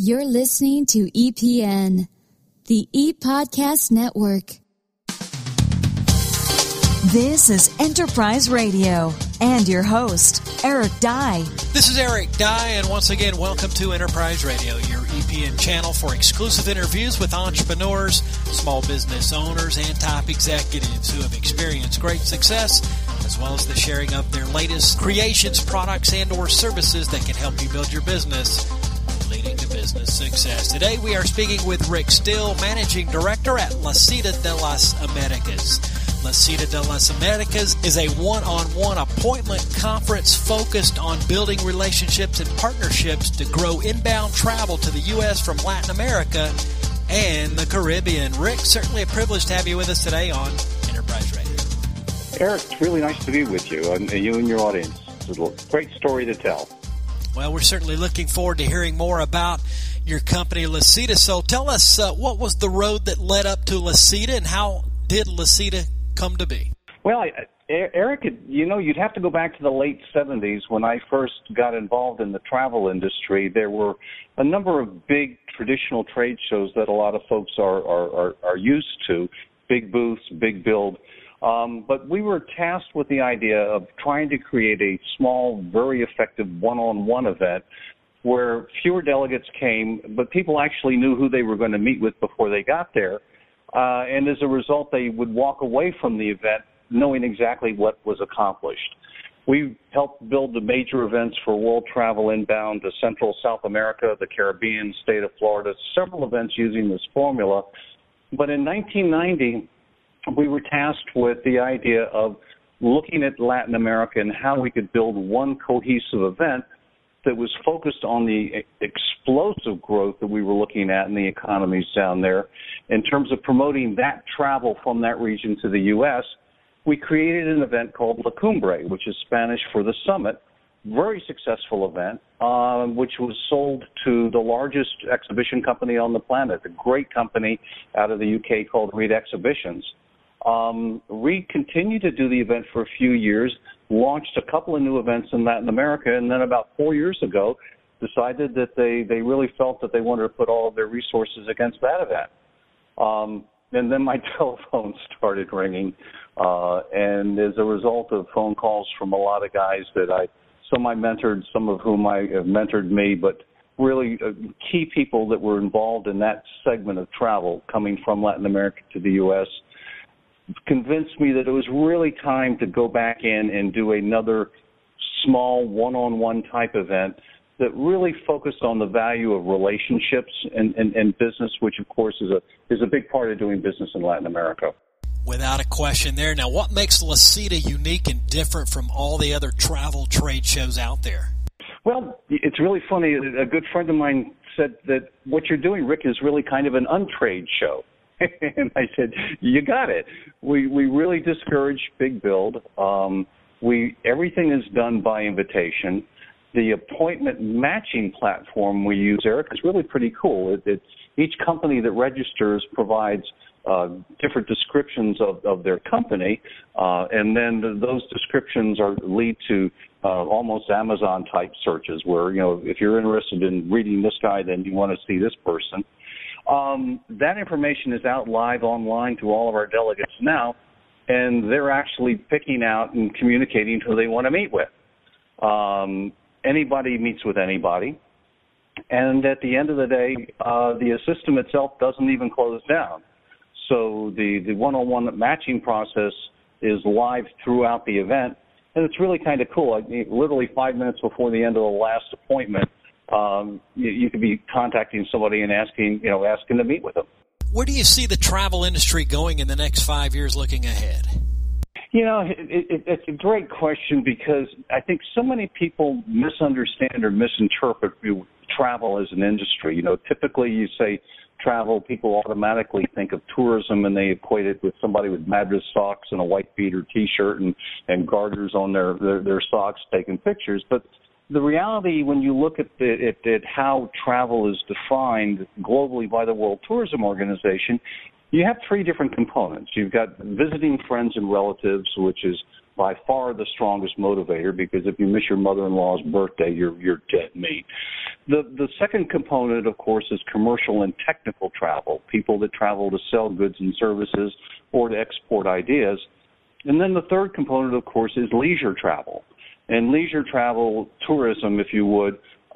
You're listening to EPN, the ePodcast Network. This is Enterprise Radio and your host, Eric Dye. This is Eric Dye, and once again, welcome to Enterprise Radio, your EPN channel for exclusive interviews with entrepreneurs, small business owners, and top executives who have experienced great success, as well as the sharing of their latest creations, products, and or services that can help you build your business, leading to business success. Today, we are speaking with Rick Still, Managing Director at La Cita de las Americas. La Cita de las Americas is a one-on-one appointment conference focused on building relationships and partnerships to grow inbound travel to the U.S. from Latin America and the Caribbean. Rick, certainly a privilege to have you with us today on Enterprise Radio. Eric, it's really nice to be with you and your audience. It's a great story to tell. Well, we're certainly looking forward to hearing more about your company, La Cita. So tell us, what was the road that led up to La Cita, and how did La Cita come to be? Well, Eric, you'd have to go back to the late 70s when I first got involved in the travel industry. There were a number of big traditional trade shows that a lot of folks are used to, big booths, big build. But we were tasked with the idea of trying to create a small, very effective one-on-one event where fewer delegates came, but people actually knew who they were going to meet with before they got there. And as a result, they would walk away from the event knowing exactly what was accomplished. We helped build the major events for world travel inbound to Central South America, the Caribbean, state of Florida, several events using this formula. But in 1990, we were tasked with the idea of looking at Latin America and how we could build one cohesive event that was focused on the explosive growth that we were looking at in the economies down there. In terms of promoting that travel from that region to the U.S., we created an event called La Cumbre, which is Spanish for the summit. Very successful event, which was sold to the largest exhibition company on the planet, a great company out of the U.K. called Reed Exhibitions. Reed continued to do the event for a few years, launched a couple of new events in Latin America, and then about 4 years ago decided that they really felt that they wanted to put all of their resources against that event. And then my telephone started ringing, and as a result of phone calls from a lot of guys that some I mentored, some of whom I have mentored me, but really key people that were involved in that segment of travel coming from Latin America to the U.S., convinced me that it was really time to go back in and do another small one-on-one type event that really focused on the value of relationships and business, which of course is a big part of doing business in Latin America. Without a question there. Now, what makes La Cita unique and different from all the other travel trade shows out there? Well, it's really funny. A good friend of mine said that what you're doing, Rick, is really kind of an untrade show. And I said, you got it. We really discourage big build. Everything is done by invitation. The appointment matching platform we use, Eric, is really pretty cool. Each company that registers provides different descriptions of their company, and then those descriptions lead to almost Amazon-type searches where, if you're interested in reading this guy, then you want to see this person. That information is out live online to all of our delegates now, and they're actually picking out and communicating who they want to meet with. Anybody meets with anybody, and at the end of the day, the system itself doesn't even close down. So the one-on-one matching process is live throughout the event, and it's really kind of cool. Literally 5 minutes before the end of the last appointment, you could be contacting somebody and asking to meet with them. Where do you see the travel industry going in the next 5 years looking ahead? It's a great question because I think so many people misunderstand or misinterpret travel as an industry. Typically you say travel, people automatically think of tourism and they equate it with somebody with Madras socks and a white beater T-shirt and garters on their socks taking pictures. But the reality, when you look at how travel is defined globally by the World Tourism Organization, you have three different components. You've got visiting friends and relatives, which is by far the strongest motivator, because if you miss your mother-in-law's birthday, you're dead meat. The second component, of course, is commercial and technical travel, people that travel to sell goods and services or to export ideas. And then the third component, of course, is leisure travel. And leisure travel, tourism, if you would,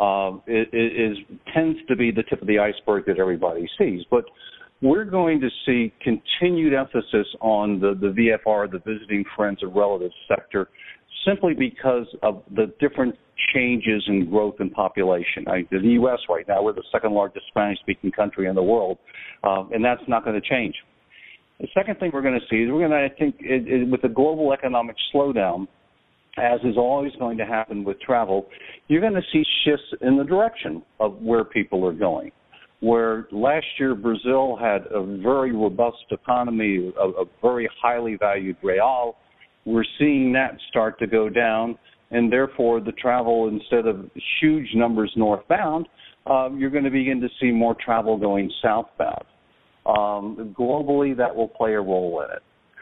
tends to be the tip of the iceberg that everybody sees. But we're going to see continued emphasis on the VFR, the visiting friends and relatives sector, simply because of the different changes in growth and population. In the U.S. right now, we're the second largest Spanish-speaking country in the world, and that's not going to change. The second thing we're going to see is I think, with the global economic slowdown, as is always going to happen with travel, you're going to see shifts in the direction of where people are going. Where last year Brazil had a very robust economy, a very highly valued real, we're seeing that start to go down, and therefore the travel, instead of huge numbers northbound, you're going to begin to see more travel going southbound. Globally, that will play a role in it.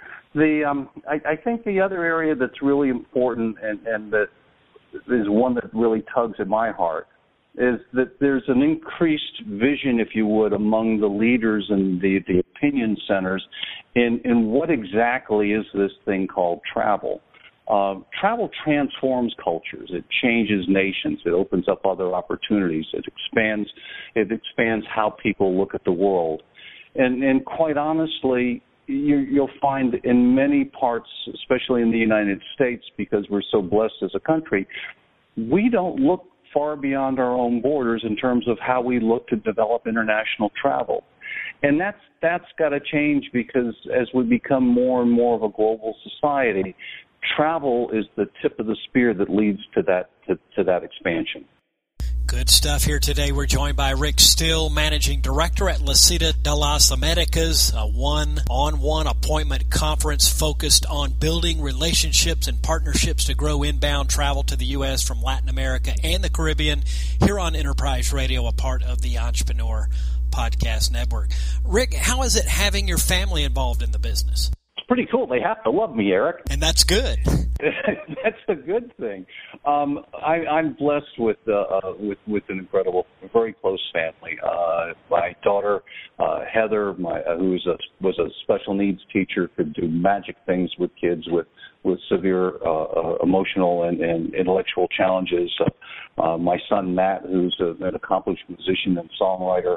I think the other area that's really important and that is one that really tugs at my heart is that there's an increased vision, if you would, among the leaders and the opinion centers in what exactly is this thing called travel. Travel transforms cultures. It changes nations. It opens up other opportunities. It expands how people look at the world. And quite honestly, you'll find in many parts, especially in the United States, because we're so blessed as a country, we don't look far beyond our own borders in terms of how we look to develop international travel. And that's got to change, because as we become more and more of a global society, travel is the tip of the spear that leads to that expansion. Good stuff here today. We're joined by Rick Still, Managing Director at La Cita de las Americas, a one-on-one appointment conference focused on building relationships and partnerships to grow inbound travel to the U.S. from Latin America and the Caribbean, here on Enterprise Radio, a part of the Entrepreneur Podcast Network. Rick, how is it having your family involved in the business? It's pretty cool. They have to love me, Eric. And that's good. That's a good thing. I'm blessed with an incredible, very close family. My daughter Heather, who was a special needs teacher, could do magic things with kids with severe emotional and intellectual challenges. My son Matt, who's an accomplished musician and songwriter.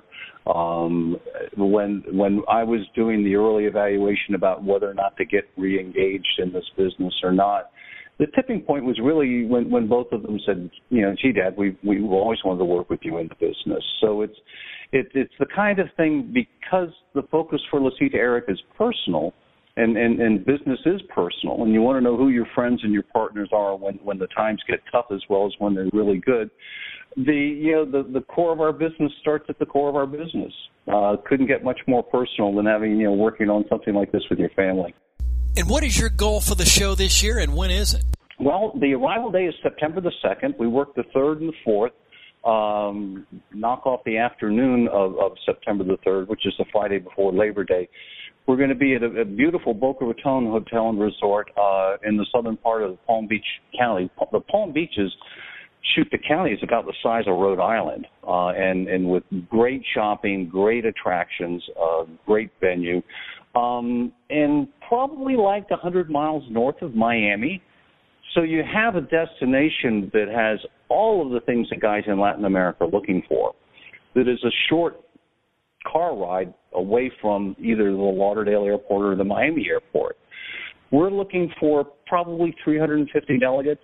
When I was doing the early evaluation about whether or not to get re-engaged in this business or not, the tipping point was really when both of them said, gee, Dad, we always wanted to work with you in the business. So it's the kind of thing, because the focus for La Cita, Eric, is personal, and business is personal, and you want to know who your friends and your partners are when the times get tough as well as when they're really good. The core of our business starts at the core of our business. Couldn't get much more personal than having working on something like this with your family. And what is your goal for the show this year, and when is it? Well, the arrival day is September the 2nd. We work the 3rd and the 4th. Knock off the afternoon of September the 3rd, which is the Friday before Labor Day. We're going to be at a beautiful Boca Raton Hotel and Resort in the southern part of Palm Beach County. The Palm Beaches, the county is about the size of Rhode Island, and with great shopping, great attractions, great venue, and probably like 100 miles north of Miami. So you have a destination that has all of the things that guys in Latin America are looking for. That is a short car ride away from either the Lauderdale Airport or the Miami Airport. We're looking for probably 350 delegates.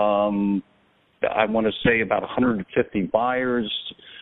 I want to say about 150 buyers,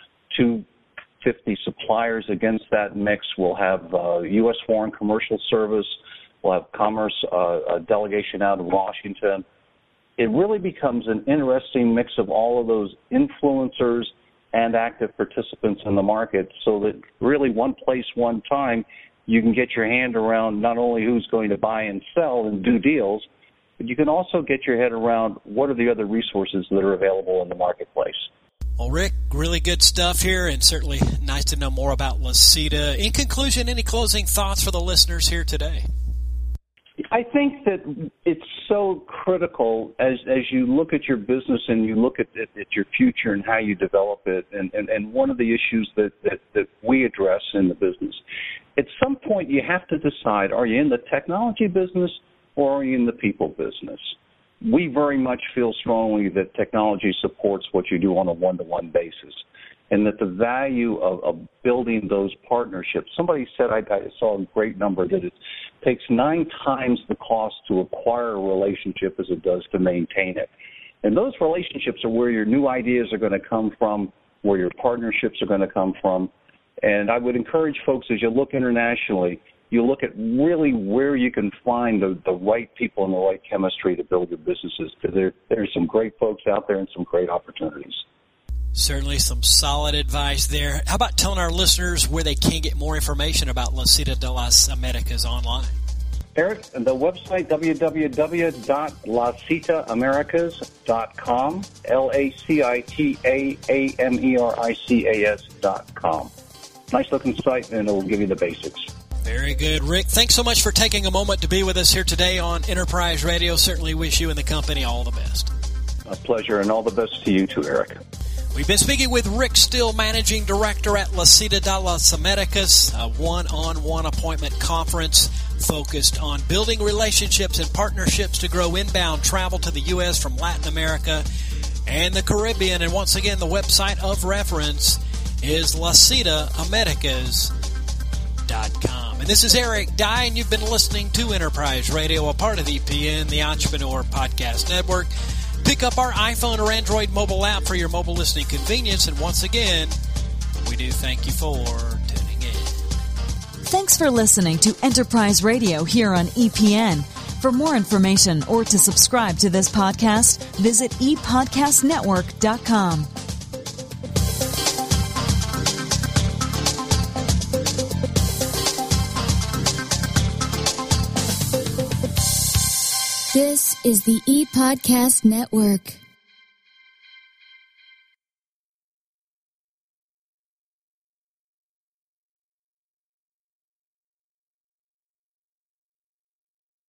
250 suppliers against that mix. We'll have U.S. Foreign Commercial Service. We'll have Commerce, a delegation out of Washington. It really becomes an interesting mix of all of those influencers and active participants in the market, so that really one place, one time, you can get your hand around not only who's going to buy and sell and do deals, but you can also get your head around what are the other resources that are available in the marketplace. Well, Rick, really good stuff here, and certainly nice to know more about La Cita. In conclusion, any closing thoughts for the listeners here today? I think that it's so critical as you look at your business and you look at your future and how you develop it. And one of the issues that we address in the business, at some point you have to decide, are you in the technology business or are you in the people business? We very much feel strongly that technology supports what you do on a one-to-one basis, and that the value of building those partnerships. Somebody said, I saw a great number, that it takes 9 times the cost to acquire a relationship as it does to maintain it. And those relationships are where your new ideas are going to come from, where your partnerships are going to come from. And I would encourage folks, as you look internationally, you look at really where you can find the right people and the right chemistry to build your businesses, because there's some great folks out there and some great opportunities. Certainly some solid advice there. How about telling our listeners where they can get more information about La Cita de las Americas online? Eric, the website, www.lacitaamericas.com, LACITAAMERICAS.com. Nice looking site, and it will give you the basics. Very good. Rick, thanks so much for taking a moment to be with us here today on Enterprise Radio. Certainly wish you and the company all the best. A pleasure, and all the best to you too, Eric. We've been speaking with Rick Still, Managing Director at La Cita de las Americas, a one-on-one appointment conference focused on building relationships and partnerships to grow inbound travel to the U.S. from Latin America and the Caribbean. And once again, the website of reference is LaCitaAmericas.com. And this is Eric Dye, and you've been listening to Enterprise Radio, a part of EPN, the Entrepreneur Podcast Network. Pick up our iPhone or Android mobile app for your mobile listening convenience. And once again, we do thank you for tuning in. Thanks for listening to Enterprise Radio here on EPN. For more information or to subscribe to this podcast, visit epodcastnetwork.com. This is the ePodcast Network.